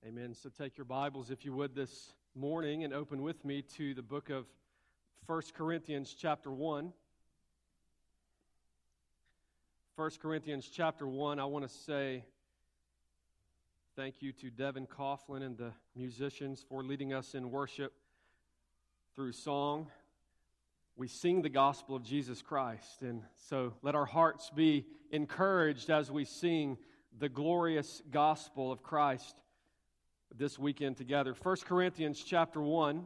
Amen. So take your Bibles, if you would, this morning and open with me to the book of 1 Corinthians chapter 1. 1 Corinthians chapter 1, I want to say thank you to Devin Coughlin and the musicians for leading us in worship through song. We sing the gospel of Jesus Christ, and so let our hearts be encouraged as we sing the glorious gospel of Christ this weekend together. 1 Corinthians chapter 1,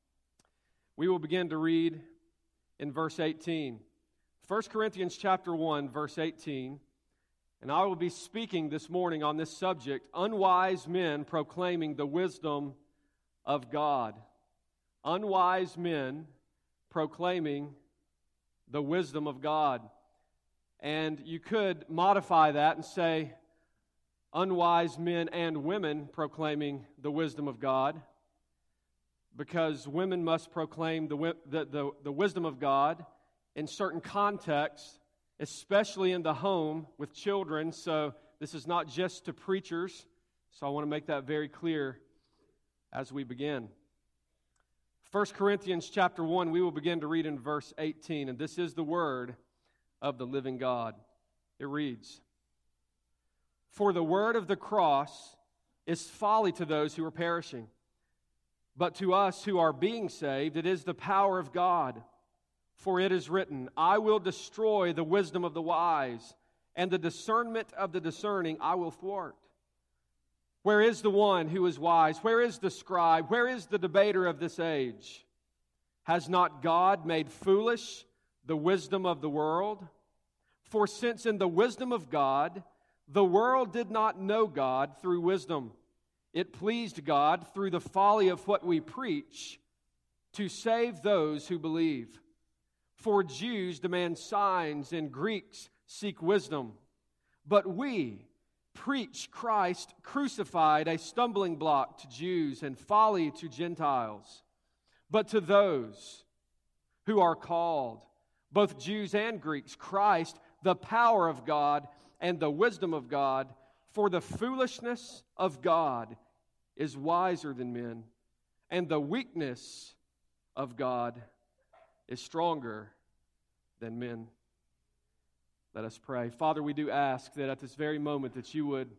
we will begin to read in verse 18. 1 Corinthians chapter 1, verse 18, and I will be speaking this morning on this subject, unwise men proclaiming the wisdom of God. Unwise men proclaiming the wisdom of God. And you could modify that and say, unwise men and women proclaiming the wisdom of God, because women must proclaim the wisdom of God in certain contexts, especially in the home with children. So this is not just to preachers, so I want to make that very clear as we begin. 1 Corinthians chapter 1, we will begin to read in verse 18, and this is the word of the living God. It reads, "For the word of the cross is folly to those who are perishing, but to us who are being saved, it is the power of God. For it is written, I will destroy the wisdom of the wise, and the discernment of the discerning I will thwart. Where is the one who is wise? Where is the scribe? Where is the debater of this age? Has not God made foolish the wisdom of the world? For since in the wisdom of God, the world did not know God through wisdom, it pleased God through the folly of what we preach to save those who believe. For Jews demand signs and Greeks seek wisdom. But we preach Christ crucified, a stumbling block to Jews and folly to Gentiles. But to those who are called, both Jews and Greeks, Christ, the power of God and the wisdom of God, for the foolishness of God is wiser than men, and the weakness of God is stronger than men." Let us pray. Father, we do ask that at this very moment that you would,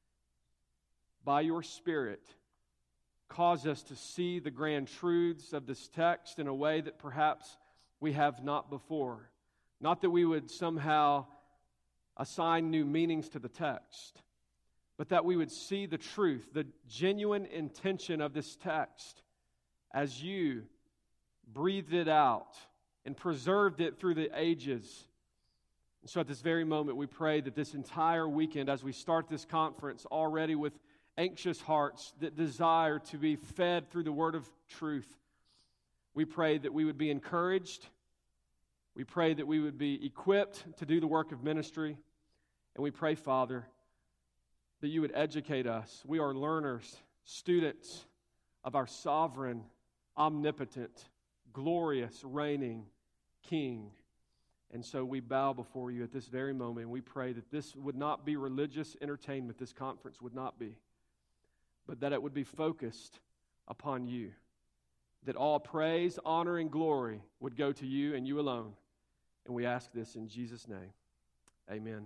by your Spirit, cause us to see the grand truths of this text in a way that perhaps we have not before. Not that we would somehow assign new meanings to the text, but that we would see the truth, the genuine intention of this text as you breathed it out and preserved it through the ages. And so at this very moment, we pray that this entire weekend, as we start this conference already with anxious hearts that desire to be fed through the word of truth, we pray that we would be encouraged. We pray that we would be equipped to do the work of ministry. And we pray, Father, that you would educate us. We are learners, students of our sovereign, omnipotent, glorious, reigning King. And so we bow before you at this very moment, and we pray that this would not be religious entertainment, this conference would not be, but that it would be focused upon you, that all praise, honor, and glory would go to you and you alone. And we ask this in Jesus' name. Amen.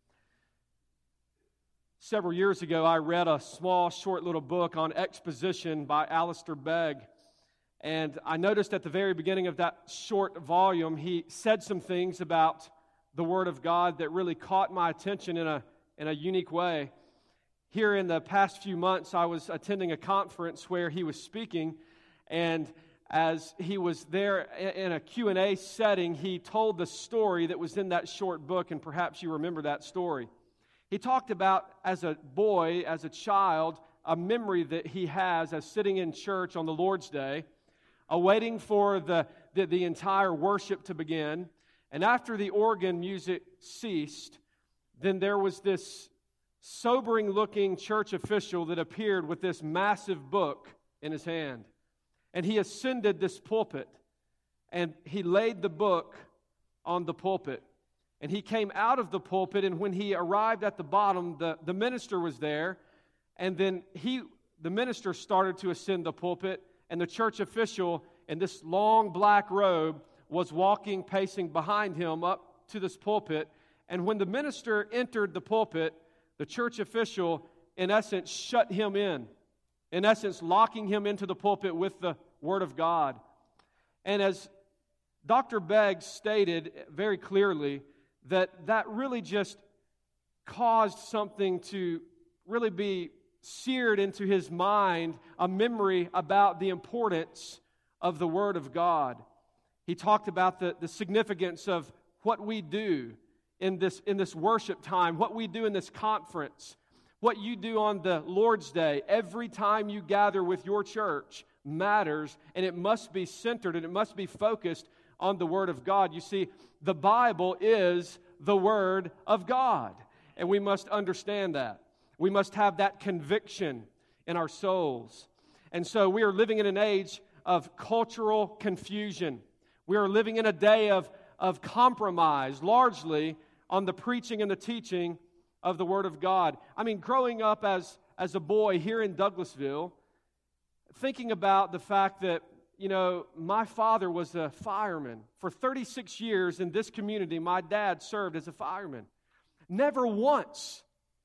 Several years ago, I read a small, short little book on exposition by Alistair Begg. And I noticed at the very beginning of that short volume, he said some things about the Word of God that really caught my attention in a unique way. Here in the past few months, I was attending a conference where he was speaking, and as he was there in a Q&A setting, he told the story that was in that short book, and perhaps you remember that story. He talked about, as a boy, as a child, a memory that he has as sitting in church on the Lord's Day, awaiting for the entire worship to begin. And after the organ music ceased, then there was this sobering-looking church official that appeared with this massive book in his hand. And he ascended this pulpit, and he laid the book on the pulpit. And he came out of the pulpit, and when he arrived at the bottom, the minister was there, and then he the minister started to ascend the pulpit, and the church official in this long black robe was walking, pacing behind him up to this pulpit. And when the minister entered the pulpit, the church official, in essence, shut him in essence, locking him into the pulpit with the Word of God. And as Dr. Beggs stated very clearly, that really just caused something to really be seared into his mind, a memory about the importance of the Word of God. He talked about the significance of what we do in this worship time, what we do in this conference, what you do on the Lord's Day. Every time you gather with your church matters, and it must be centered and it must be focused on the Word of God. You see, the Bible is the Word of God, and we must understand that. We must have that conviction in our souls. And so we are living in an age of cultural confusion. We are living in a day of compromise, largely on the preaching and the teaching of the Word of God. I mean, growing up as a boy here in Douglasville, thinking about the fact that, my father was a fireman. For 36 years in this community, my dad served as a fireman. Never once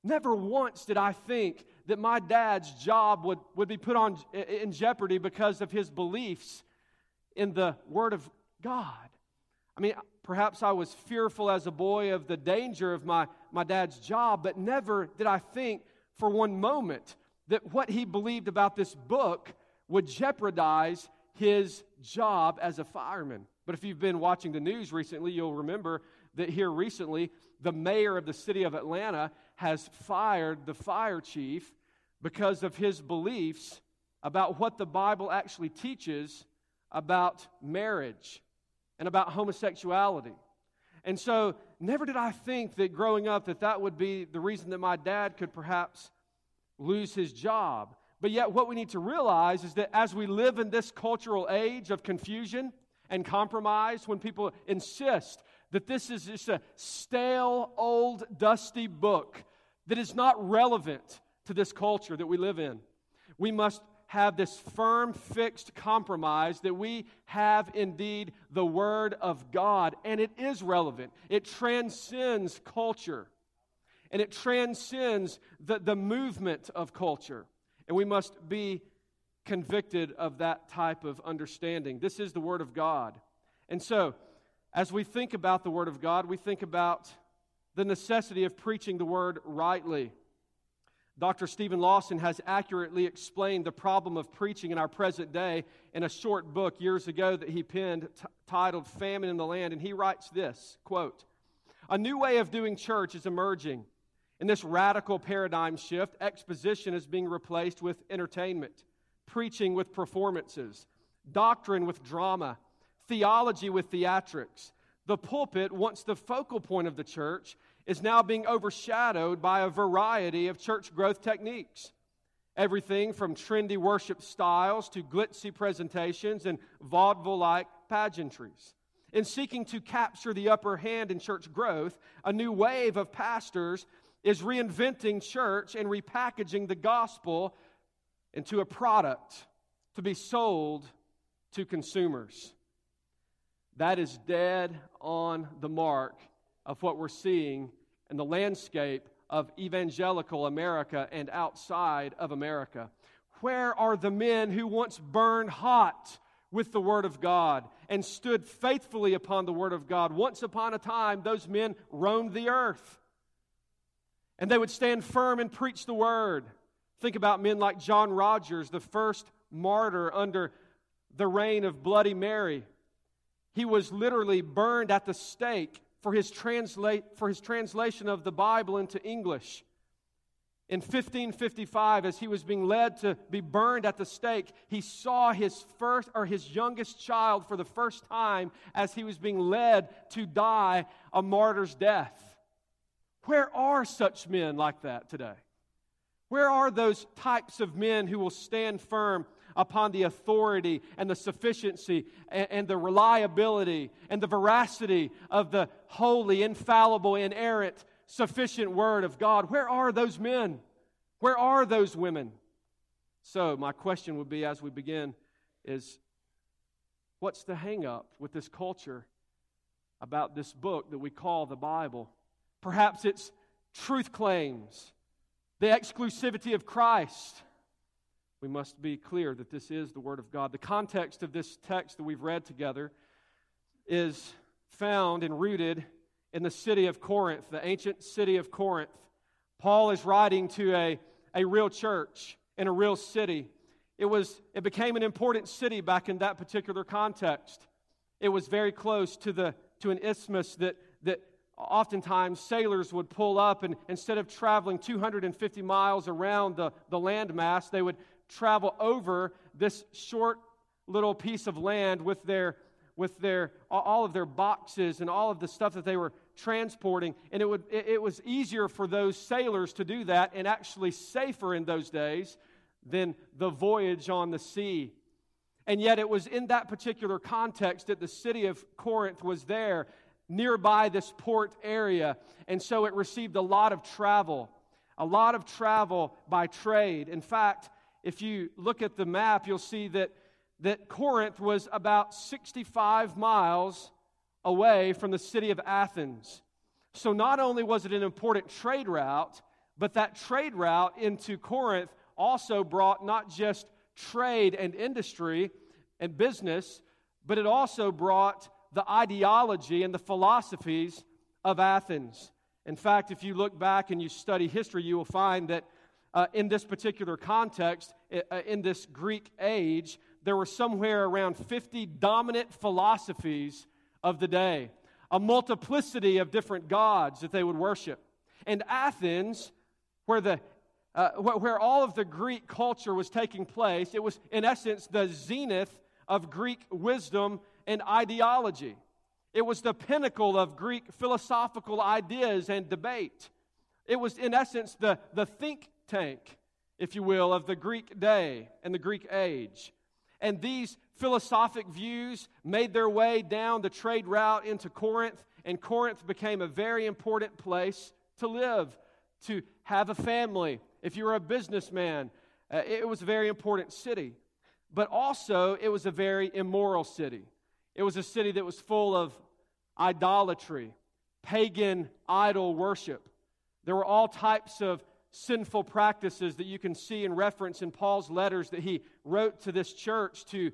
did I think that my dad's job would be put in jeopardy because of his beliefs in the Word of God. I mean, perhaps I was fearful as a boy of the danger of my dad's job, but never did I think for one moment that what he believed about this book would jeopardize his job as a fireman. But if you've been watching the news recently, you'll remember that here recently, the mayor of the city of Atlanta has fired the fire chief because of his beliefs about what the Bible actually teaches about marriage and about homosexuality. And so, never did I think that growing up that would be the reason that my dad could perhaps lose his job. But yet what we need to realize is that as we live in this cultural age of confusion and compromise, when people insist that this is just a stale, old, dusty book that is not relevant to this culture that we live in, we must have this firm, fixed compromise that we have indeed the Word of God, and it is relevant. It transcends culture, and it transcends the movement of culture. And we must be convicted of that type of understanding. This is the Word of God. And so, as we think about the Word of God, we think about the necessity of preaching the Word rightly. Dr. Stephen Lawson has accurately explained the problem of preaching in our present day in a short book years ago that he penned titled Famine in the Land. And he writes this, quote, "A new way of doing church is emerging. In this radical paradigm shift, exposition is being replaced with entertainment, preaching with performances, doctrine with drama, theology with theatrics. The pulpit, once the focal point of the church, is now being overshadowed by a variety of church growth techniques. Everything from trendy worship styles to glitzy presentations and vaudeville-like pageantries. In seeking to capture the upper hand in church growth, a new wave of pastors is reinventing church and repackaging the gospel into a product to be sold to consumers." That is dead on the mark of what we're seeing in the landscape of evangelical America and outside of America. Where are the men who once burned hot with the Word of God and stood faithfully upon the Word of God? Once upon a time, those men roamed the earth, and they would stand firm and preach the Word. Think about men like John Rogers, the first martyr under the reign of Bloody Mary. He was literally burned at the stake for his translation of the Bible into English. In 1555, as he was being led to be burned at the stake, he saw his youngest child for the first time as he was being led to die a martyr's death. Where are such men like that today? Where are those types of men who will stand firm upon the authority and the sufficiency and the reliability and the veracity of the holy, infallible, inerrant, sufficient Word of God? Where are those men? Where are those women? So my question would be as we begin is, what's the hang-up with this culture about this book that we call the Bible? Perhaps it's truth claims, the exclusivity of Christ. We must be clear that this is the Word of God. The context of this text that we've read together is found and rooted in the city of Corinth, the ancient city of Corinth. Paul is writing to a real church in a real city. It became an important city back in that particular context. It was very close to an isthmus that oftentimes sailors would pull up, and instead of traveling 250 miles around the landmass, they would travel over this short little piece of land with all of their boxes and all of the stuff that they were transporting, and it was easier for those sailors to do that, and actually safer in those days than the voyage on the sea. And yet it was in that particular context that the city of Corinth was there, nearby this port area, and so it received a lot of travel by trade. In fact, if you look at the map, you'll see that Corinth was about 65 miles away from the city of Athens. So not only was it an important trade route, but that trade route into Corinth also brought not just trade and industry and business, but it also brought the ideology and the philosophies of Athens. In fact, if you look back and you study history, you will find that in this particular context, in this Greek age, there were somewhere around 50 dominant philosophies of the day, a multiplicity of different gods that they would worship. And Athens, where all of the Greek culture was taking place, it was in essence the zenith of Greek wisdom and ideology. It was the pinnacle of Greek philosophical ideas and debate. It was in essence the think tank, if you will, of the Greek day and the Greek age. And these philosophic views made their way down the trade route into Corinth, and Corinth became a very important place to live, to have a family. If you were a businessman, it was a very important city. But also, it was a very immoral city. It was a city that was full of idolatry, pagan idol worship. There were all types of sinful practices that you can see and reference in Paul's letters that he wrote to this church to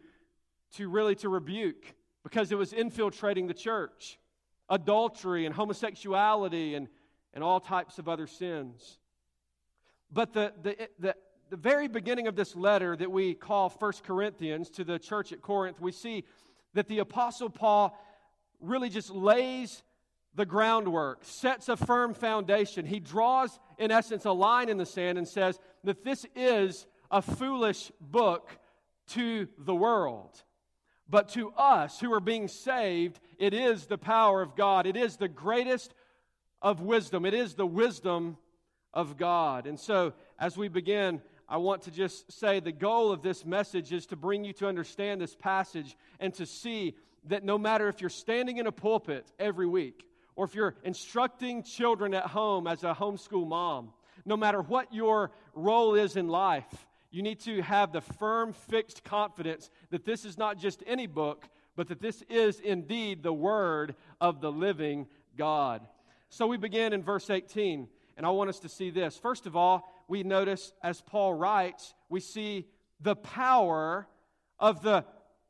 rebuke, because it was infiltrating the church. Adultery and homosexuality and all types of other sins. But the very beginning of this letter that we call 1 Corinthians to the church at Corinth, we see that the Apostle Paul really just lays the groundwork, sets a firm foundation. He draws, in essence, a line in the sand and says that this is a foolish book to the world. But to us who are being saved, it is the power of God. It is the greatest of wisdom. It is the wisdom of God. And so, as we begin, I want to just say the goal of this message is to bring you to understand this passage and to see that no matter if you're standing in a pulpit every week, or if you're instructing children at home as a homeschool mom, no matter what your role is in life, you need to have the firm, fixed confidence that this is not just any book, but that this is indeed the Word of the living God. So we begin in verse 18, and I want us to see this. First of all, we notice as Paul writes, we see the power of the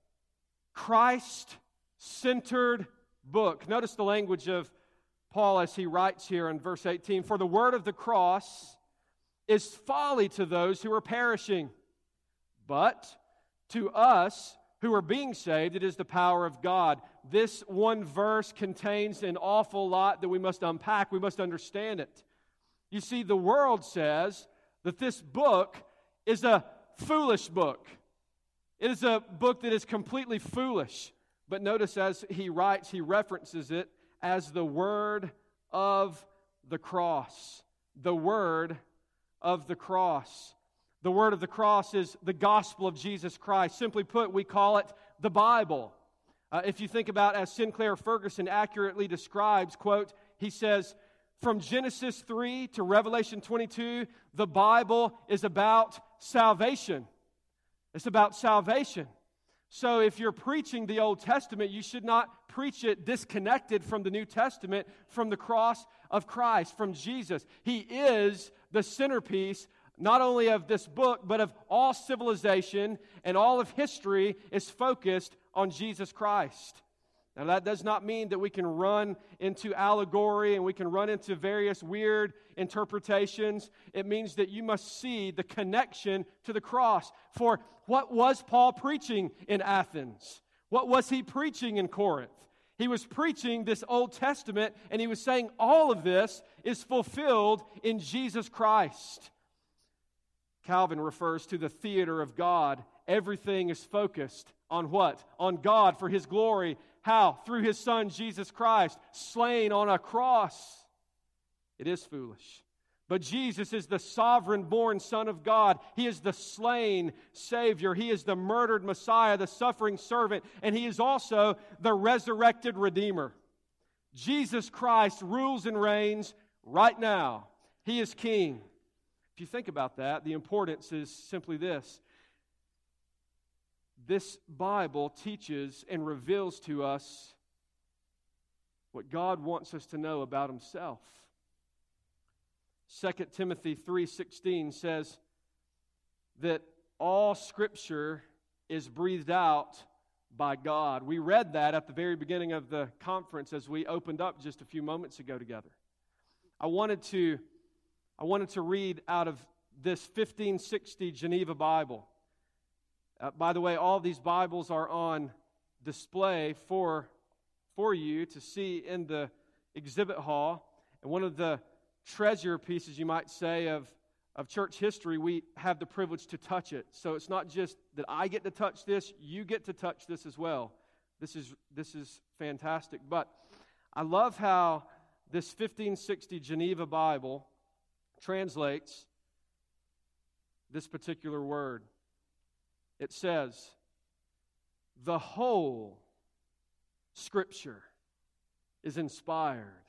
Christ-centered book. Notice the language of Paul as he writes here in verse 18. For the word of the cross is folly to those who are perishing, but to us who are being saved, it is the power of God. This one verse contains an awful lot that we must unpack. We must understand it. You see, the world says that this book is a foolish book. It is a book that is completely foolish. But notice as he writes, he references it as the word of the cross. The word of the cross. The word of the cross is the gospel of Jesus Christ. Simply put, we call it the Bible. If you think about, as Sinclair Ferguson accurately describes, quote, he says, From Genesis 3 to Revelation 22, the Bible is about salvation. It's about salvation. So if you're preaching the Old Testament, you should not preach it disconnected from the New Testament, from the cross of Christ, from Jesus. He is the centerpiece not only of this book, but of all civilization, and all of history is focused on Jesus Christ. Now, that does not mean that we can run into allegory and we can run into various weird interpretations. It means that you must see the connection to the cross. For what was Paul preaching in Athens? What was he preaching in Corinth? He was preaching this Old Testament, and he was saying all of this is fulfilled in Jesus Christ. Calvin refers to the theater of God. Everything is focused on what? On God for His glory. How? Through His Son, Jesus Christ, slain on a cross. It is foolish. But Jesus is the sovereign-born Son of God. He is the slain Savior. He is the murdered Messiah, the suffering servant, and He is also the resurrected Redeemer. Jesus Christ rules and reigns right now. He is King. If you think about that, the importance is simply this. This Bible teaches and reveals to us what God wants us to know about Himself. 2 Timothy 3:16 says that all Scripture is breathed out by God. We read that at the very beginning of the conference as we opened up just a few moments ago together. I wanted to read out of this 1560 Geneva Bible. By the way, all these Bibles are on display for you to see in the exhibit hall. And one of the treasure pieces, you might say, of church history, we have the privilege to touch it. So it's not just that I get to touch this, you get to touch this as well. This is fantastic. But I love how this 1560 Geneva Bible translates this particular word. It says, the whole Scripture is inspired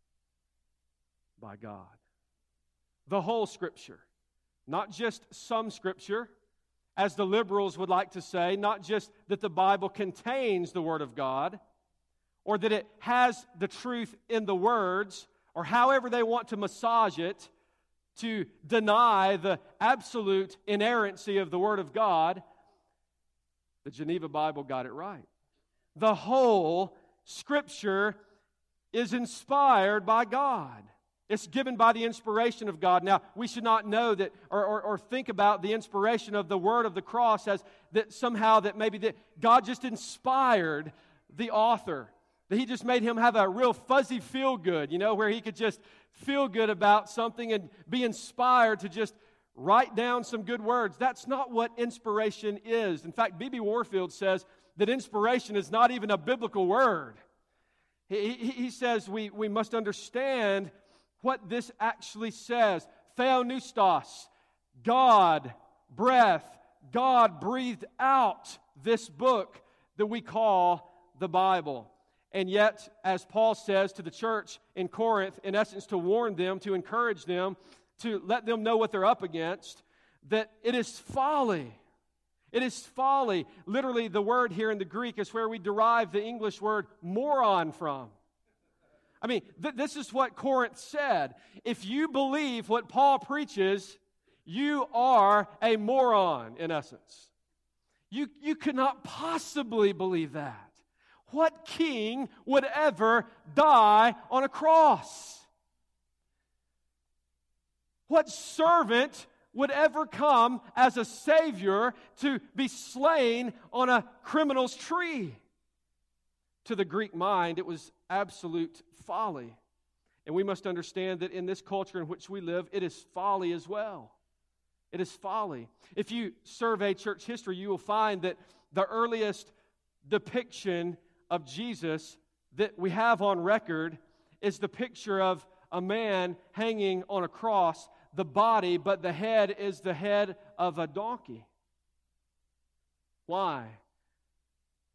by God. The whole Scripture. Not just some Scripture, as the liberals would like to say, not just that the Bible contains the Word of God, or that it has the truth in the words, or however they want to massage it, to deny the absolute inerrancy of the Word of God. The Geneva Bible got it right. The whole Scripture is inspired by God. It's given by the inspiration of God. Now, we should not know that or think about the inspiration of the word of the cross as that somehow that maybe that God just inspired the author. That He just made him have a real fuzzy feel-good, where he could just feel good about something and be inspired to just write down some good words. That's not what inspiration is. In fact, B.B. Warfield says that inspiration is not even a biblical word. He says we must understand what this actually says. Theopneustos, God, breath, God breathed out this book that we call the Bible. And yet, as Paul says to the church in Corinth, in essence to warn them, to encourage them, to let them know what they're up against, that it is folly. It is folly. Literally, the word here in the Greek is where we derive the English word moron from. I mean, this is what Corinth said. If you believe what Paul preaches, you are a moron, in essence. You could not possibly believe that. What king would ever die on a cross? What servant would ever come as a Savior to be slain on a criminal's tree? To the Greek mind, it was absolute folly. And we must understand that in this culture in which we live, it is folly as well. It is folly. If you survey church history, you will find that the earliest depiction of Jesus that we have on record is the picture of a man hanging on a cross, the body, but the head is the head of a donkey. Why?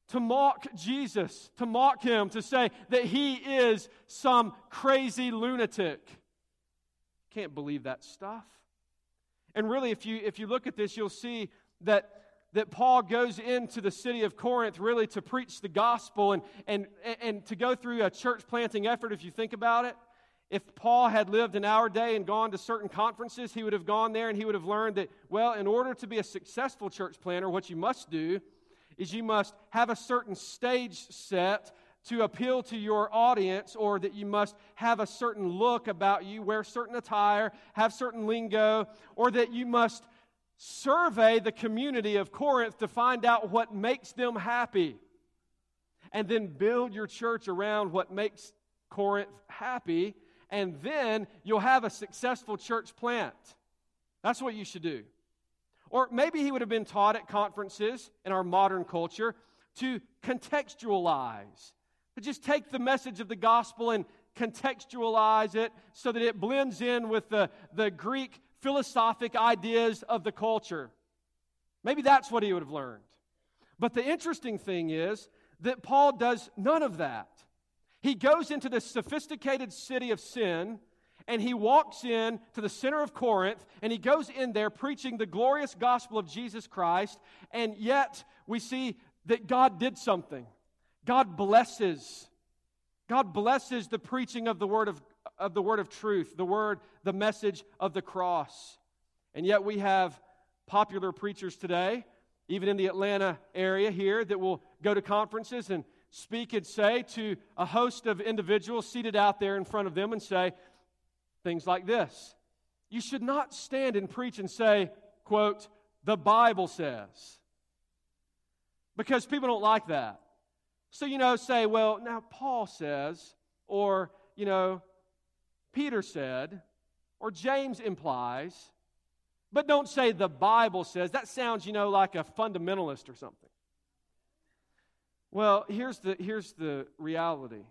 to mock Jesus, to mock him, to say that he is some crazy lunatic. Can't believe that stuff. And really, if you look at this, you'll see that Paul goes into the city of Corinth really to preach the gospel and to go through a church planting effort, if you think about it. If Paul had lived in our day and gone to certain conferences, he would have gone there and he would have learned that, well, in order to be a successful church planter, what you must do is you must have a certain stage set to appeal to your audience, or that you must have a certain look about you, wear certain attire, have certain lingo, or that you must survey the community of Corinth to find out what makes them happy, and then build your church around what makes Corinth happy, and then you'll have a successful church plant. That's what you should do. Or maybe he would have been taught at conferences in our modern culture to contextualize, to just take the message of the gospel and contextualize it so that it blends in with the Greek philosophic ideas of the culture. Maybe that's what he would have learned. But the interesting thing is that Paul does none of that. He goes into the sophisticated city of sin, and he walks in to the center of Corinth, and he goes in there preaching the glorious gospel of Jesus Christ, and yet we see that God did something. God blesses the preaching of the word of truth, the message of the cross. And yet we have popular preachers today, even in the Atlanta area here, that will go to conferences and speak and say to a host of individuals seated out there in front of them and say things like this: you should not stand and preach and say, quote, the Bible says. Because people don't like that. So, say, well, now Paul says, or, Peter said, or James implies, but don't say the Bible says. That sounds, like a fundamentalist or something. Well, here's the reality.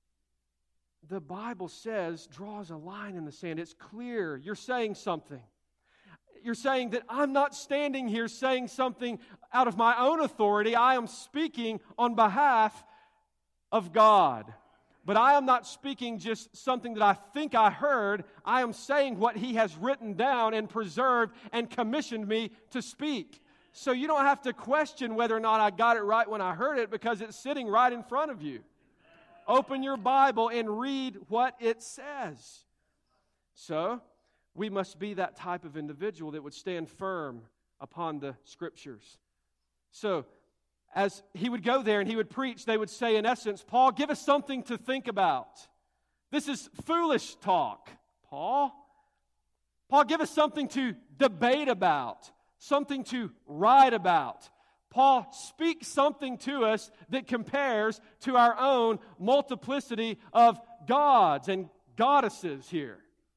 The Bible says, draws a line in the sand. It's clear. You're saying something. You're saying that I'm not standing here saying something out of my own authority. I am speaking on behalf of God. But I am not speaking just something that I think I heard. I am saying what He has written down and preserved and commissioned me to speak. So you don't have to question whether or not I got it right when I heard it, because it's sitting right in front of you. Open your Bible and read what it says. So we must be that type of individual that would stand firm upon the Scriptures. So as he would go there and he would preach, they would say, in essence, Paul, give us something to think about. This is foolish talk, Paul. Paul, give us something to debate about, something to write about. Paul, speak something to us that compares to our own multiplicity of gods and goddesses here.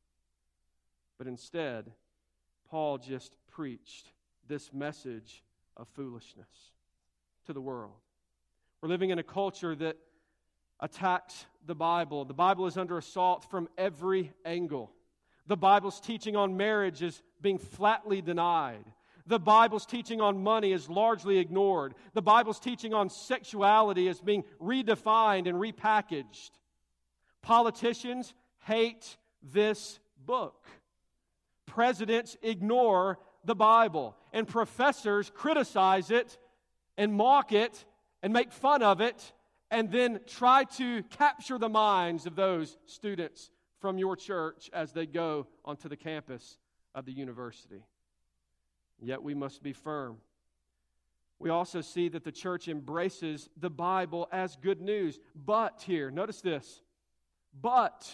But instead, Paul just preached this message of foolishness to the world. We're living in a culture that attacks the Bible. The Bible is under assault from every angle. The Bible's teaching on marriage is being flatly denied. The Bible's teaching on money is largely ignored. The Bible's teaching on sexuality is being redefined and repackaged. Politicians hate this book. Presidents ignore the Bible. And professors criticize it and mock it and make fun of it and then try to capture the minds of those students from your church as they go onto the campus of the university. Yet we must be firm. We also see that the church embraces the Bible as good news. But here, notice this. But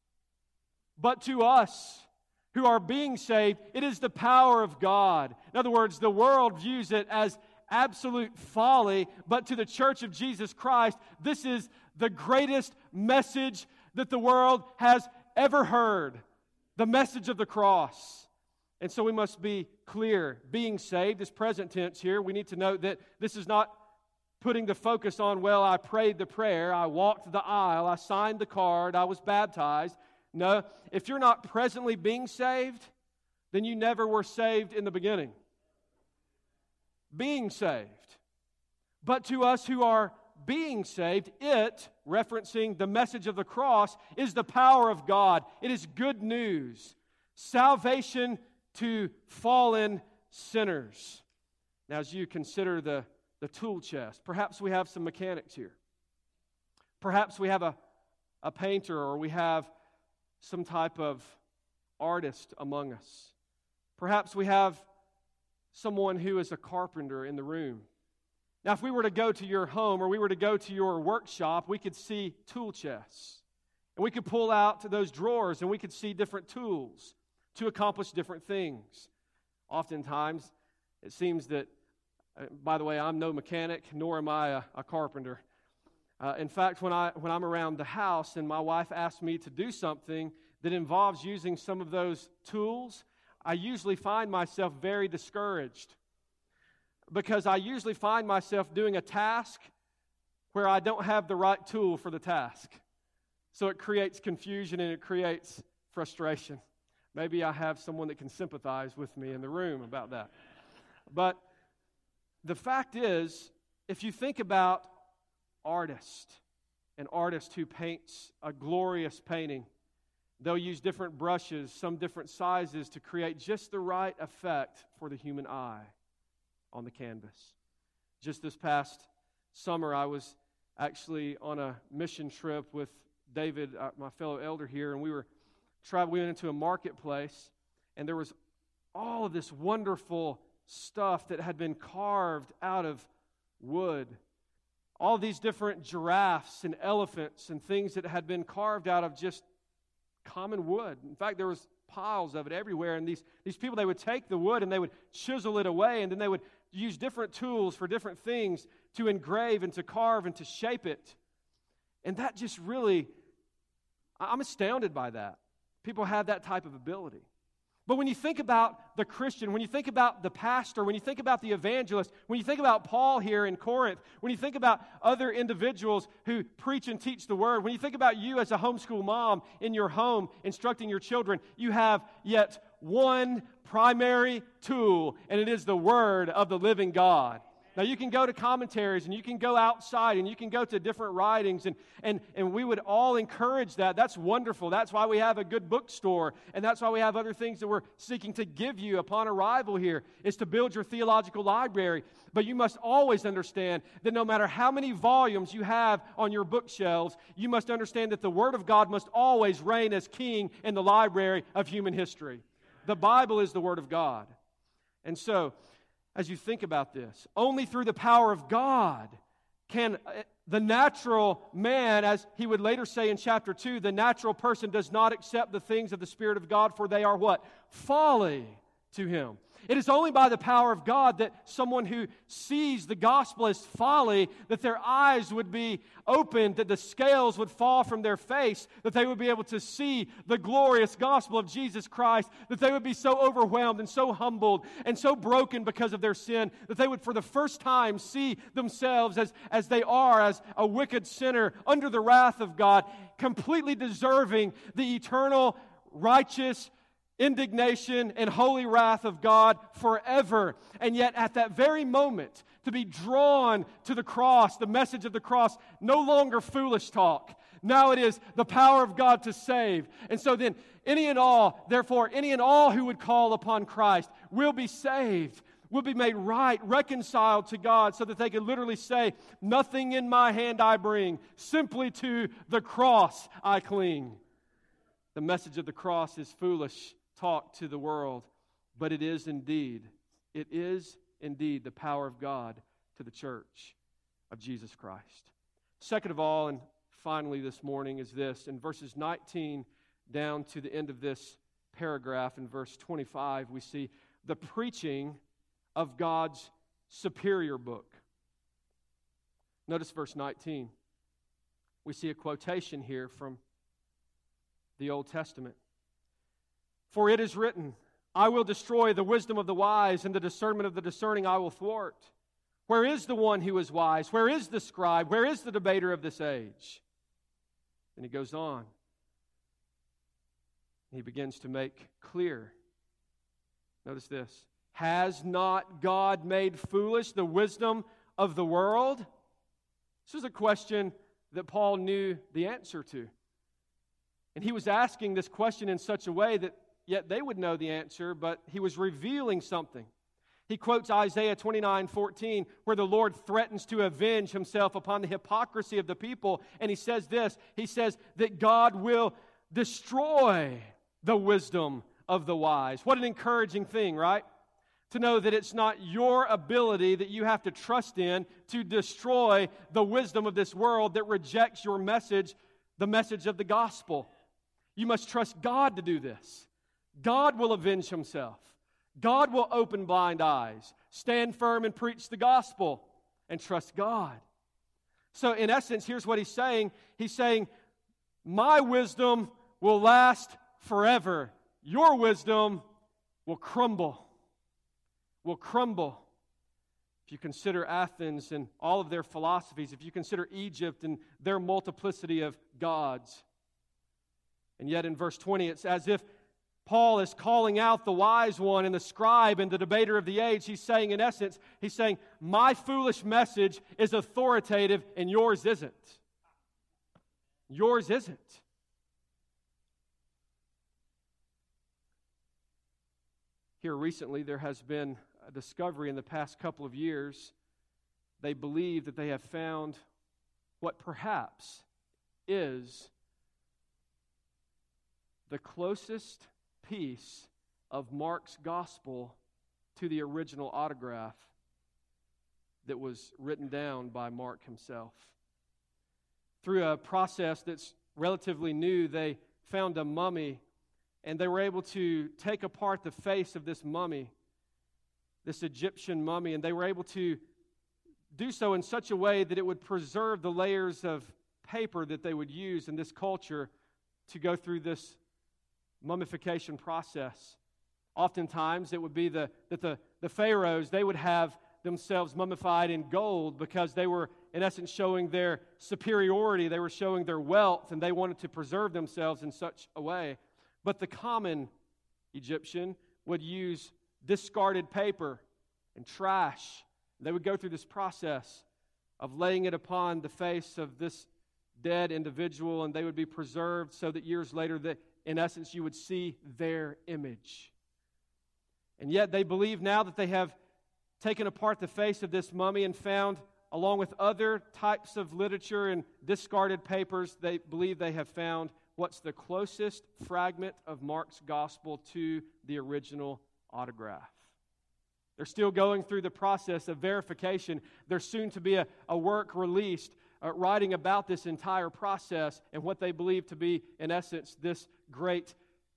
to us who are being saved, it is the power of God. In other words, the world views it as absolute folly, but to the church of Jesus Christ, this is the greatest message that the world has ever heard. The message of the cross. And so we must be clear. Being saved is present tense here. We need to note that this is not putting the focus on, well, I prayed the prayer, I walked the aisle, I signed the card, I was baptized. No, if you're not presently being saved, then you never were saved in the beginning. Being saved. But to us who are being saved, it, referencing the message of the cross, is the power of God. It is good news. Salvation to fallen sinners. Now, as you consider the tool chest, perhaps we have some mechanics here. Perhaps we have a painter, or we have some type of artist among us. Perhaps we have someone who is a carpenter in the room. Now, if we were to go to your home or we were to go to your workshop, we could see tool chests. And we could pull out those drawers and we could see different tools to accomplish different things. Oftentimes, it seems that, by the way, I'm no mechanic, nor am I a carpenter. In fact, when I'm around the house and my wife asks me to do something that involves using some of those tools, I usually find myself very discouraged, because I usually find myself doing a task where I don't have the right tool for the task. So it creates confusion and it creates frustration. Maybe I have someone that can sympathize with me in the room about that. But the fact is, if you think about an artist who paints a glorious painting, they'll use different brushes, some different sizes, to create just the right effect for the human eye on the canvas. Just this past summer, I was actually on a mission trip with David, my fellow elder here, and we went into a marketplace, and there was all of this wonderful stuff that had been carved out of wood. All these different giraffes and elephants and things that had been carved out of just common wood. In fact, there was piles of it everywhere, and these people, they would take the wood and they would chisel it away, and then they would use different tools for different things to engrave and to carve and to shape it. And that just really, I'm astounded by that. People have that type of ability. But when you think about the Christian, when you think about the pastor, when you think about the evangelist, when you think about Paul here in Corinth, when you think about other individuals who preach and teach the word, when you think about you as a homeschool mom in your home instructing your children, you have yet one primary tool, and it is the word of the living God. Now, you can go to commentaries, and you can go outside, and you can go to different writings, and we would all encourage that. That's wonderful. That's why we have a good bookstore, and that's why we have other things that we're seeking to give you upon arrival here, is to build your theological library. But you must always understand that no matter how many volumes you have on your bookshelves, you must understand that the Word of God must always reign as king in the library of human history. The Bible is the Word of God. And so, as you think about this, only through the power of God can the natural man, as he would later say in chapter 2, the natural person does not accept the things of the Spirit of God, for they are what? Folly to him. It is only by the power of God that someone who sees the gospel as folly, that their eyes would be opened, that the scales would fall from their face, that they would be able to see the glorious gospel of Jesus Christ, that they would be so overwhelmed and so humbled and so broken because of their sin, that they would for the first time see themselves as they are, as a wicked sinner under the wrath of God, completely deserving the eternal, righteous indignation and holy wrath of God forever. And yet at that very moment, to be drawn to the cross, the message of the cross, no longer foolish talk. Now it is the power of God to save. And so then any and all who would call upon Christ will be saved, will be made right, reconciled to God, so that they can literally say, nothing in my hand I bring, simply to the cross I cling. The message of the cross is foolish talk to the world, but it is indeed the power of God to the church of Jesus Christ. Second of all, and finally this morning, is this. In verses 19 down to the end of this paragraph, in verse 25, we see the preaching of God's superior book. Notice verse 19. We see a quotation here from the Old Testament. For it is written, I will destroy the wisdom of the wise, and the discernment of the discerning I will thwart. Where is the one who is wise? Where is the scribe? Where is the debater of this age? And he goes on. He begins to make clear. Notice this. Has not God made foolish the wisdom of the world? This was a question that Paul knew the answer to. And he was asking this question in such a way that yet they would know the answer, but he was revealing something. He quotes Isaiah 29:14, where the Lord threatens to avenge himself upon the hypocrisy of the people. And he says this, he says that God will destroy the wisdom of the wise. What an encouraging thing, right? To know that it's not your ability that you have to trust in to destroy the wisdom of this world that rejects your message, the message of the gospel. You must trust God to do this. God will avenge himself. God will open blind eyes. Stand firm and preach the gospel and trust God. So in essence, here's what he's saying. He's saying, my wisdom will last forever. Your wisdom will crumble. Will crumble. If you consider Athens and all of their philosophies, if you consider Egypt and their multiplicity of gods. And yet in verse 20, it's as if Paul is calling out the wise one and the scribe and the debater of the age. He's saying, in essence, he's saying, my foolish message is authoritative and yours isn't. Yours isn't. Here recently, there has been a discovery in the past couple of years. They believe that they have found what perhaps is the closest piece of Mark's gospel to the original autograph that was written down by Mark himself. Through a process that's relatively new, they found a mummy, and they were able to take apart the face of this mummy, this Egyptian mummy, and they were able to do so in such a way that it would preserve the layers of paper that they would use in this culture to go through this mummification process. Oftentimes, it would be that the pharaohs, they would have themselves mummified in gold because they were, in essence, showing their superiority. They were showing their wealth, and they wanted to preserve themselves in such a way. But the common Egyptian would use discarded paper and trash. They would go through this process of laying it upon the face of this dead individual, and they would be preserved so that years later, in essence, you would see their image. And yet they believe now that they have taken apart the face of this mummy and found, along with other types of literature and discarded papers, they believe they have found what's the closest fragment of Mark's gospel to the original autograph. They're still going through the process of verification. There's soon to be a work released writing about this entire process and what they believe to be, in essence, this great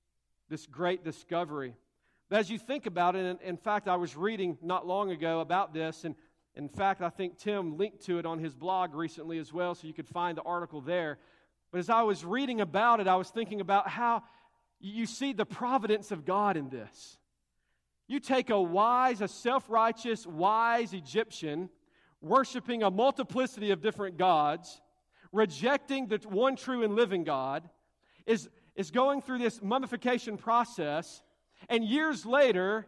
discovery. But as you think about it, and in fact, I was reading not long ago about this, and in fact, I think Tim linked to it on his blog recently as well, so you could find the article there. But as I was reading about it, I was thinking about how you see the providence of God in this. You take a self-righteous, wise Egyptian, worshiping a multiplicity of different gods, rejecting the one true and living God, is going through this mummification process, and years later,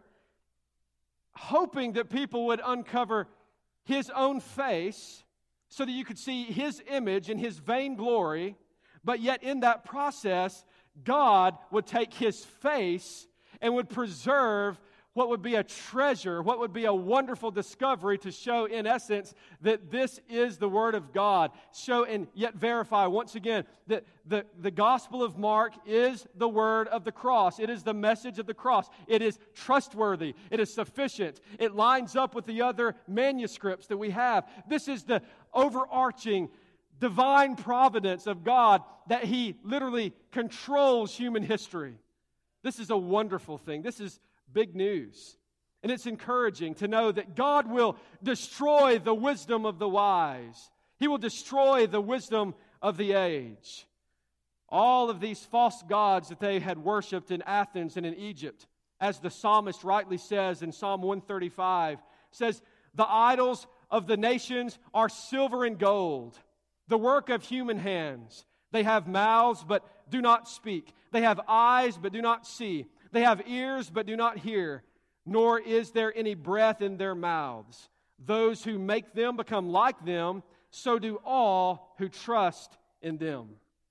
hoping that people would uncover his own face so that you could see his image and his vain glory, but yet in that process, God would take his face and would preserve what would be a treasure, what would be a wonderful discovery to show, in essence, that this is the Word of God. Show and yet verify, once again, that the Gospel of Mark is the word of the cross. It is the message of the cross. It is trustworthy. It is sufficient. It lines up with the other manuscripts that we have. This is the overarching divine providence of God, that He literally controls human history. This is a wonderful thing. This is big news. And it's encouraging to know that God will destroy the wisdom of the wise. He will destroy the wisdom of the age. All of these false gods that they had worshipped in Athens and in Egypt, as the psalmist rightly says in Psalm 135, says, the idols of the nations are silver and gold, the work of human hands. They have mouths but do not speak. They have eyes but do not see. They have ears but do not hear, nor is there any breath in their mouths. Those who make them become like them, so do all who trust in them.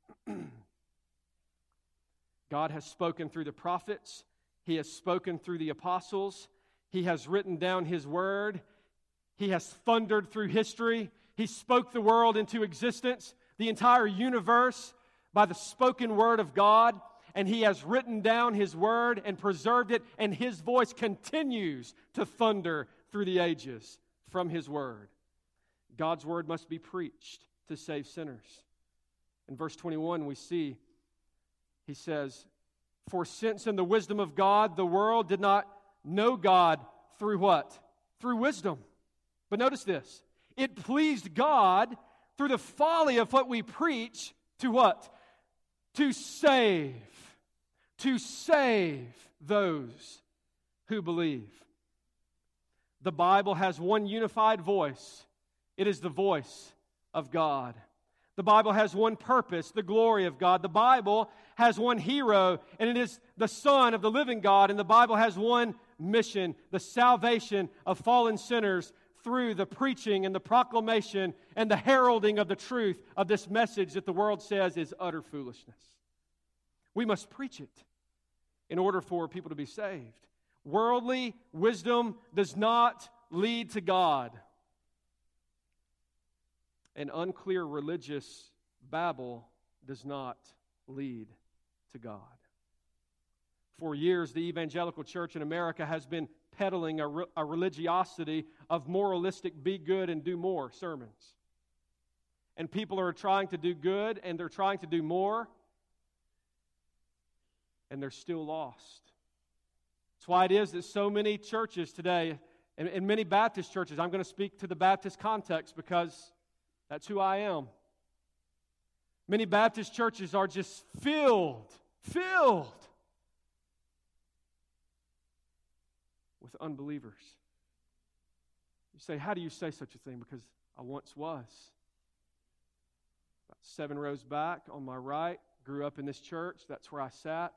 God has spoken through the prophets. He has spoken through the apostles. He has written down His word. He has thundered through history. He spoke the world into existence, the entire universe, by the spoken word of God. And He has written down His word and preserved it, and His voice continues to thunder through the ages from His word. God's word must be preached to save sinners. In verse 21, we see, He says, "For since in the wisdom of God, the world did not know God through what? Through wisdom." But notice this. It pleased God through the folly of what we preach to what? To save. To save those who believe. The Bible has one unified voice. It is the voice of God. The Bible has one purpose, the glory of God. The Bible has one hero, and it is the Son of the living God. And the Bible has one mission, the salvation of fallen sinners through the preaching and the proclamation and the heralding of the truth of this message that the world says is utter foolishness. We must preach it in order for people to be saved. Worldly wisdom does not lead to God. And unclear religious babble does not lead to God. For years, the evangelical church in America has been peddling a religiosity of moralistic be good and do more sermons. And people are trying to do good, and they're trying to do more, and they're still lost. That's why it is that so many churches today, and many Baptist churches, I'm going to speak to the Baptist context because that's who I am. Many Baptist churches are just filled with unbelievers. You say, how do you say such a thing? Because I once was. About 7 rows back on my right, grew up in this church. That's where I sat.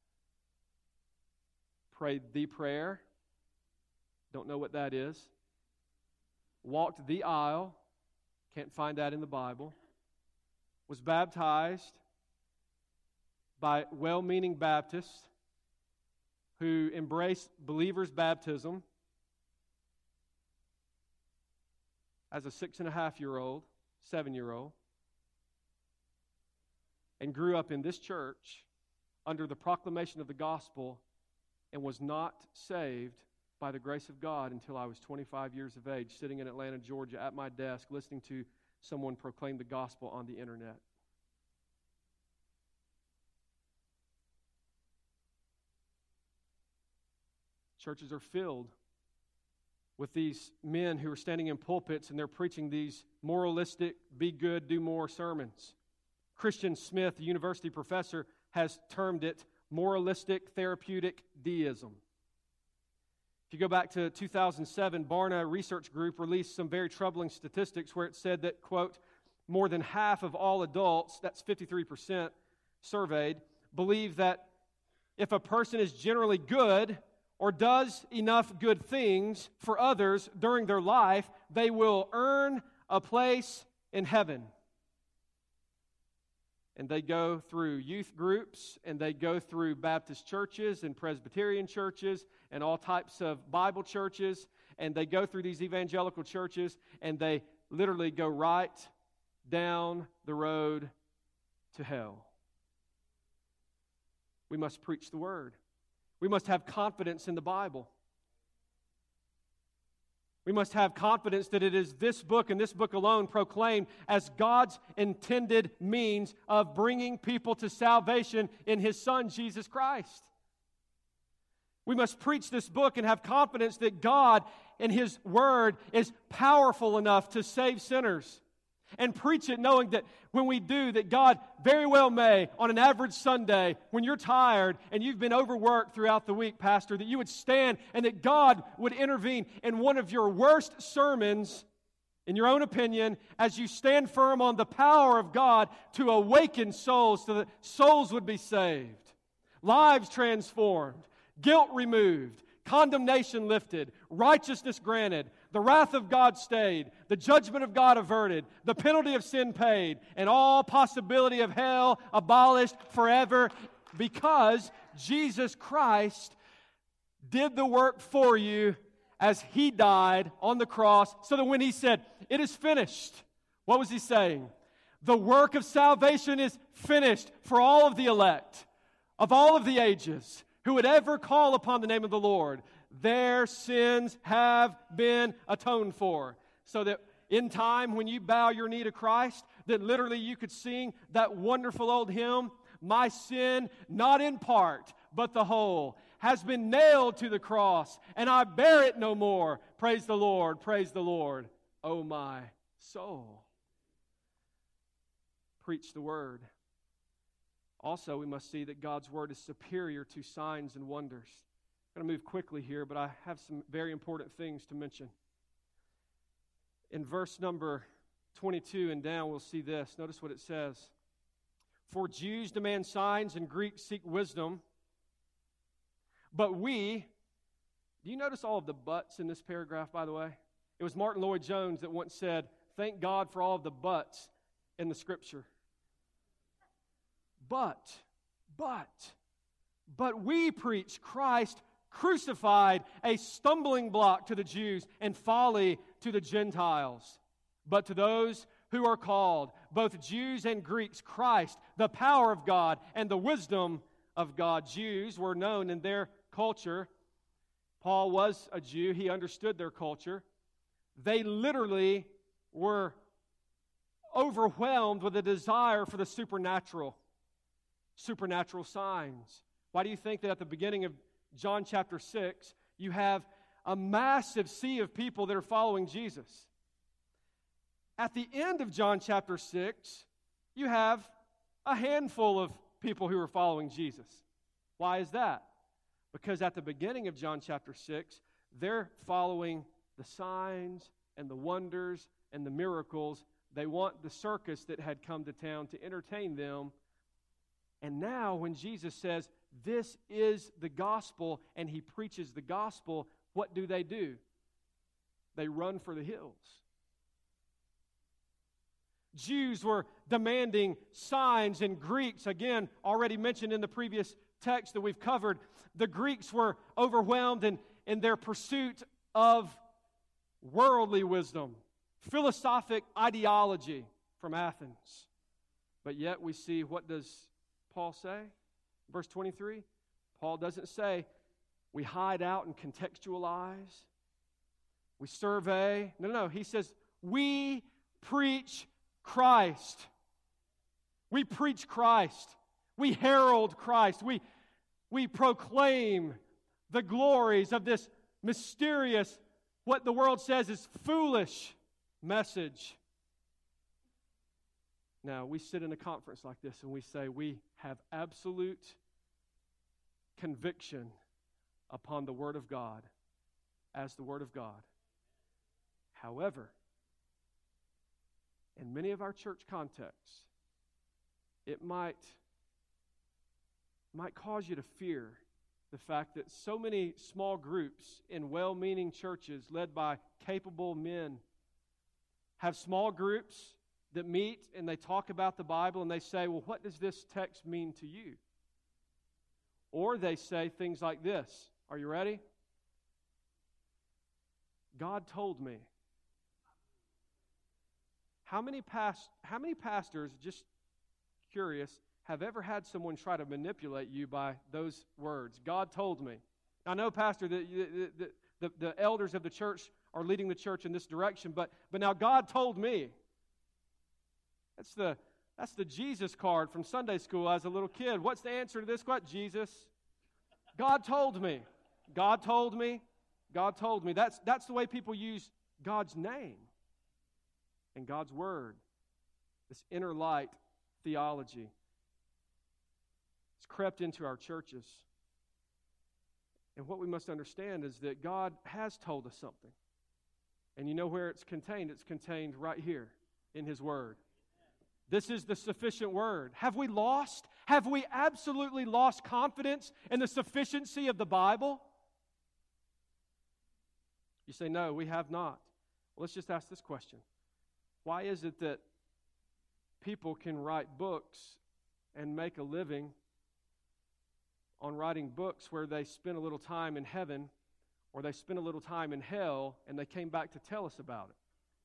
Prayed the prayer. Don't know what that is. Walked the aisle. Can't find that in the Bible. Was baptized by well-meaning Baptists who embraced believers' baptism as a 6.5-year-old, 7-year-old, and grew up in this church under the proclamation of the gospel and was not saved by the grace of God until I was 25 years of age, sitting in Atlanta, Georgia, at my desk, listening to someone proclaim the gospel on the internet. Churches are filled with these men who are standing in pulpits and they're preaching these moralistic, be good, do more sermons. Christian Smith, a university professor, has termed it moralistic therapeutic deism. If you go back to 2007, Barna Research Group released some very troubling statistics where it said that, quote, more than half of all adults, that's 53% surveyed, believe that if a person is generally good or does enough good things for others during their life, they will earn a place in heaven. And they go through youth groups, and they go through Baptist churches and Presbyterian churches and all types of Bible churches, and they go through these evangelical churches, and they literally go right down the road to hell. We must preach the Word. We must have confidence in the Bible. We must have confidence that it is this book and this book alone proclaimed as God's intended means of bringing people to salvation in His Son, Jesus Christ. We must preach this book and have confidence that God and His Word is powerful enough to save sinners. And preach it knowing that when we do, that God very well may, on an average Sunday, when you're tired and you've been overworked throughout the week, Pastor, that you would stand and that God would intervene in one of your worst sermons, in your own opinion, as you stand firm on the power of God to awaken souls so that souls would be saved, lives transformed, guilt removed, condemnation lifted, righteousness granted, the wrath of God stayed, the judgment of God averted, the penalty of sin paid, and all possibility of hell abolished forever because Jesus Christ did the work for you as He died on the cross, so that when He said, "It is finished," what was He saying? The work of salvation is finished for all of the elect, of all of the ages, who would ever call upon the name of the Lord. Their sins have been atoned for. So that in time, when you bow your knee to Christ, that literally you could sing that wonderful old hymn, "My sin, not in part, but the whole, has been nailed to the cross, and I bear it no more. Praise the Lord, oh my soul." Preach the word. Also, we must see that God's word is superior to signs and wonders. I'm going to move quickly here, but I have some very important things to mention. In verse number 22 and down, we'll see this. Notice what it says. "For Jews demand signs and Greeks seek wisdom, but we..." Do you notice all of the buts in this paragraph, by the way? It was Martin Lloyd-Jones that once said, "Thank God for all of the buts in the Scripture." But we preach Christ crucified, a stumbling block to the Jews and folly to the Gentiles. But to those who are called, both Jews and Greeks, Christ, the power of God and the wisdom of God. Jews were known in their culture. Paul was a Jew. He understood their culture. They literally were overwhelmed with a desire for the supernatural signs. Why do you think that at the beginning of John chapter 6, you have a massive sea of people that are following Jesus? At the end of John chapter 6, you have a handful of people who are following Jesus. Why is that? Because at the beginning of John chapter 6, they're following the signs and the wonders and the miracles. They want the circus that had come to town to entertain them. And now when Jesus says, "This is the gospel," and He preaches the gospel, what do? They run for the hills. Jews were demanding signs, and Greeks, again, already mentioned in the previous text that we've covered, the Greeks were overwhelmed in their pursuit of worldly wisdom, philosophic ideology from Athens. But yet we see, what does Paul say? Verse 23, Paul doesn't say we hide out and contextualize, we survey. No. He says we preach Christ. We preach Christ. We herald Christ. We proclaim the glories of this mysterious, what the world says is foolish message. Now, we sit in a conference like this and we say we have absolute conviction upon the Word of God as the Word of God. However, in many of our church contexts, it might cause you to fear the fact that so many small groups in well-meaning churches led by capable men have small groups that meet and they talk about the Bible and they say, "Well, what does this text mean to you?" Or they say things like this. Are you ready? "God told me." How many pastors, just curious, have ever had someone try to manipulate you by those words? "God told me." I know, Pastor, that the elders of the church are leading the church in this direction, but now God told me. That's the Jesus card from Sunday school as a little kid. What's the answer to this question? Jesus. God told me. God told me. God told me. That's the way people use God's name and God's word. This inner light theology. It's crept into our churches. And what we must understand is that God has told us something. And you know where it's contained? It's contained right here in His Word. This is the sufficient Word. Have we lost? Have we absolutely lost confidence in the sufficiency of the Bible? You say, no, we have not. Well, let's just ask this question. Why is it that people can write books and make a living on writing books where they spend a little time in heaven or they spend a little time in hell and they came back to tell us about it?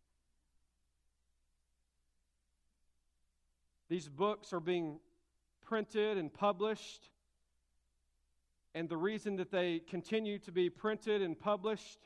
These books are being printed and published, and the reason that they continue to be printed and published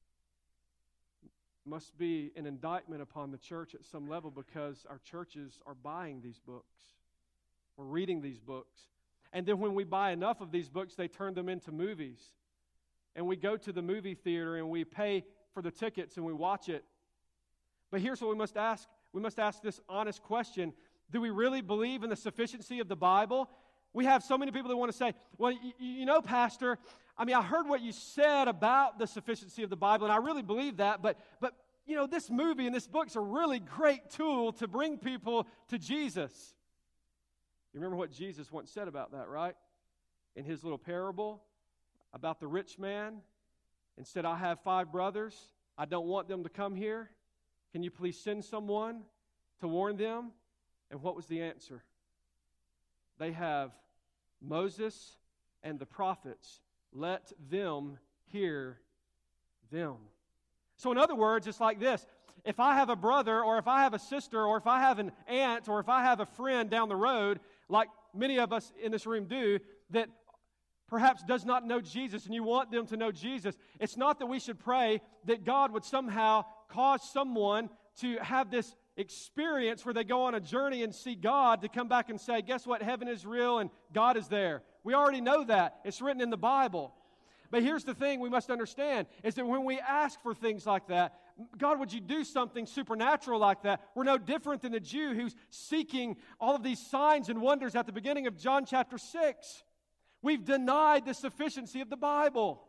must be an indictment upon the church at some level, because our churches are buying these books. We're reading these books. And then when we buy enough of these books, they turn them into movies. And we go to the movie theater and we pay for the tickets and we watch it. But here's what we must ask. We must ask this honest question. Do we really believe in the sufficiency of the Bible? We have so many people that want to say, well, you know, Pastor, I mean, I heard what you said about the sufficiency of the Bible, and I really believe that, but you know, this movie and this book's a really great tool to bring people to Jesus. You remember what Jesus once said about that, right? In his little parable about the rich man. And said, I have 5 brothers. I don't want them to come here. Can you please send someone to warn them? And what was the answer? They have Moses and the prophets. Let them hear them. So in other words, it's like this. If I have a brother, or if I have a sister, or if I have an aunt, or if I have a friend down the road, like many of us in this room do, that perhaps does not know Jesus, and you want them to know Jesus, it's not that we should pray that God would somehow cause someone to have this experience where they go on a journey and see God, to come back and say, guess what, heaven is real and God is there. We already know that. It's written in the Bible. But here's the thing we must understand, is that when we ask for things like that, God, would you do something supernatural like that? We're no different than the Jew who's seeking all of these signs and wonders at the beginning of John chapter 6. We've denied the sufficiency of the Bible.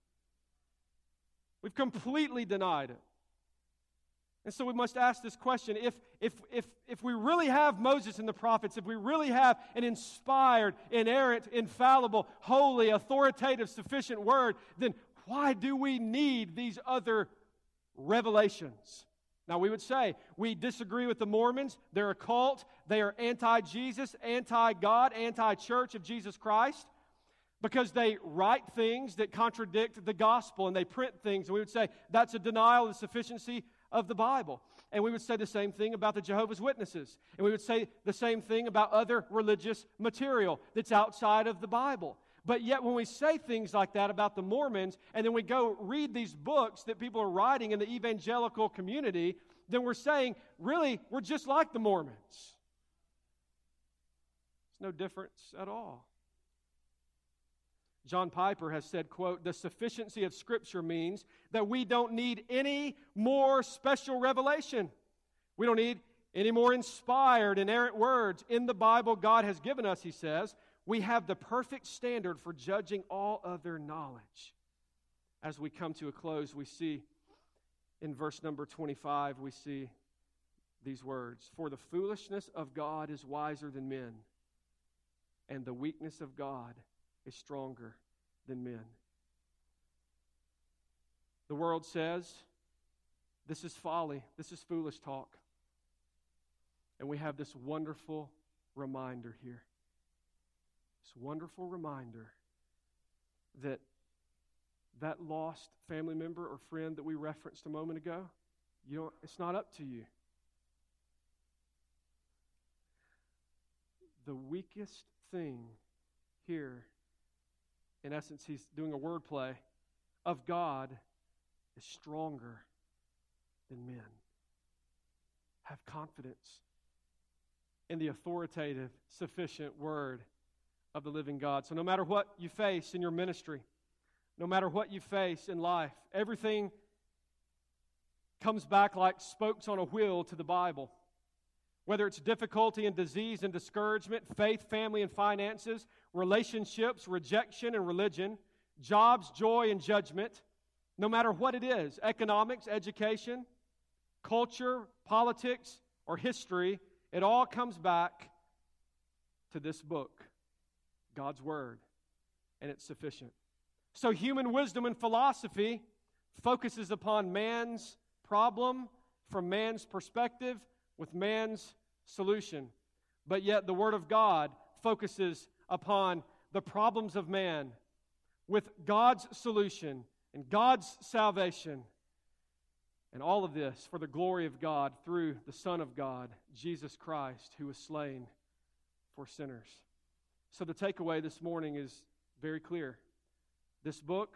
We've completely denied it. And so we must ask this question, if we really have Moses and the prophets, if we really have an inspired, inerrant, infallible, holy, authoritative, sufficient word, then why do we need these other revelations? Now we would say, we disagree with the Mormons. They're a cult. They are anti-Jesus, anti-God, anti-church of Jesus Christ, because they write things that contradict the gospel, and they print things, and we would say that's a denial of the sufficiency of the Bible. And we would say the same thing about the Jehovah's Witnesses. And we would say the same thing about other religious material that's outside of the Bible. But yet when we say things like that about the Mormons, and then we go read these books that people are writing in the evangelical community, then we're saying, really, we're just like the Mormons. There's no difference at all. John Piper has said, quote, the sufficiency of Scripture means that we don't need any more special revelation. We don't need any more inspired, inerrant words. In the Bible God has given us, he says, we have the perfect standard for judging all other knowledge. As we come to a close, we see in verse number 25, we see these words, for the foolishness of God is wiser than men, and the weakness of God is stronger than men. The world says, this is folly, this is foolish talk. And we have this wonderful reminder here. This wonderful reminder that that lost family member or friend that we referenced a moment ago, it's not up to you. The weakest thing here, in essence, he's doing a wordplay, of God is stronger than men. Have confidence in the authoritative, sufficient word of the living God. So no matter what you face in your ministry, no matter what you face in life, everything comes back like spokes on a wheel to the Bible. Whether it's difficulty and disease and discouragement, faith, family, and finances, relationships, rejection, and religion, jobs, joy, and judgment, no matter what it is, economics, education, culture, politics, or history, it all comes back to this book, God's Word, and it's sufficient. So human wisdom and philosophy focuses upon man's problem from man's perspective with man's solution. But yet the Word of God focuses upon the problems of man with God's solution and God's salvation. And all of this for the glory of God through the Son of God, Jesus Christ, who was slain for sinners. So the takeaway this morning is very clear. This book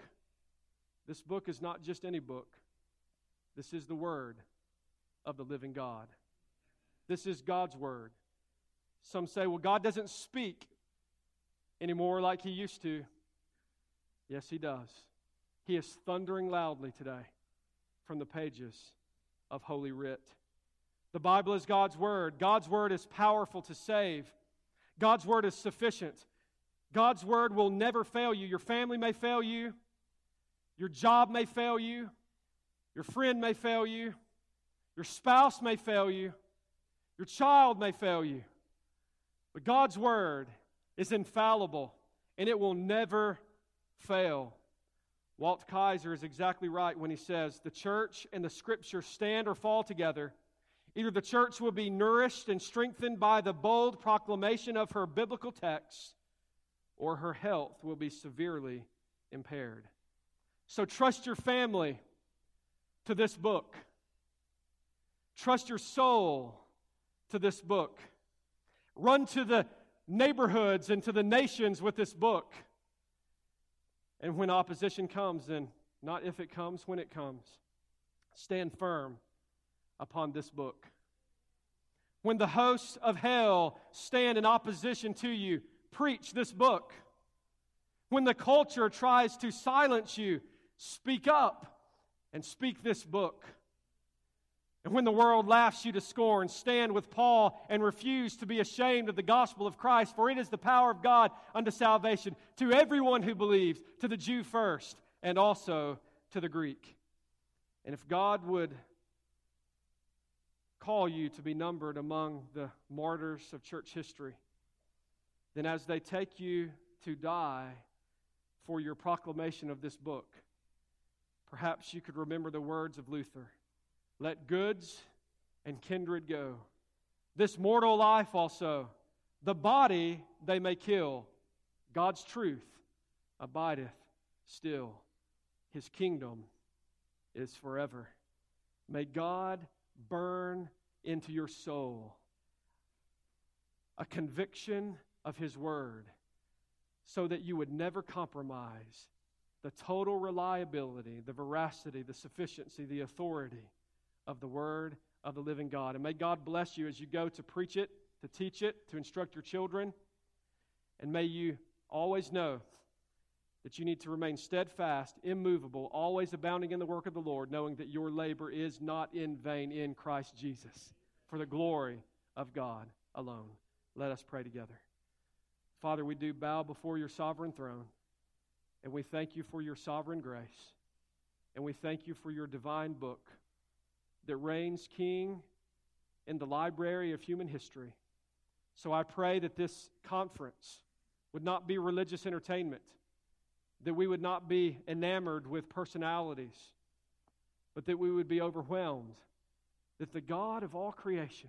is not just any book. This is the Word of the living God. This is God's Word. Some say, well, God doesn't speak anymore like He used to. Yes, He does. He is thundering loudly today from the pages of Holy Writ. The Bible is God's Word. God's Word is powerful to save. God's Word is sufficient. God's Word will never fail you. Your family may fail you. Your job may fail you. Your friend may fail you. Your spouse may fail you. Your child may fail you. But God's Word is infallible, and it will never fail. Walt Kaiser is exactly right when he says, the church and the Scripture stand or fall together. Either the church will be nourished and strengthened by the bold proclamation of her biblical texts, or her health will be severely impaired. So trust your family to this book. Trust your soul to this book. Run to the neighborhoods and to the nations with this book. And when opposition comes, and not if it comes, when it comes, stand firm upon this book. When the hosts of hell stand in opposition to you, preach this book. When the culture tries to silence you, speak up and speak this book. And when the world laughs you to scorn, stand with Paul and refuse to be ashamed of the gospel of Christ, for it is the power of God unto salvation to everyone who believes, to the Jew first, and also to the Greek. And if God would call you to be numbered among the martyrs of church history, then as they take you to die for your proclamation of this book, perhaps you could remember the words of Luther. Let goods and kindred go. This mortal life also, the body they may kill. God's truth abideth still. His kingdom is forever. May God burn into your soul a conviction of His Word so that you would never compromise the total reliability, the veracity, the sufficiency, the authority of the Word of the living God. And may God bless you as you go to preach it, to teach it, to instruct your children. And may you always know that you need to remain steadfast, immovable, always abounding in the work of the Lord, knowing that your labor is not in vain in Christ Jesus, for the glory of God alone. Let us pray together. Father, we do bow before your sovereign throne, and we thank you for your sovereign grace, and we thank you for your divine book that reigns king in the library of human history. So I pray that this conference would not be religious entertainment, that we would not be enamored with personalities, but that we would be overwhelmed that the God of all creation,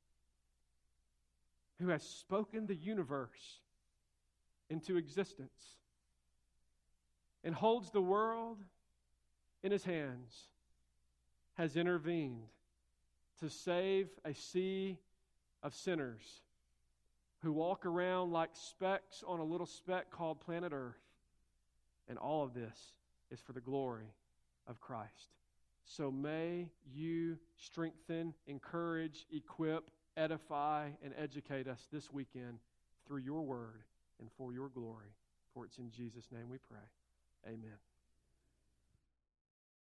who has spoken the universe into existence and holds the world in His hands, has intervened to save a sea of sinners who walk around like specks on a little speck called planet Earth. And all of this is for the glory of Christ. So may you strengthen, encourage, equip, edify, and educate us this weekend through your word and for your glory. For it's in Jesus' name we pray. Amen.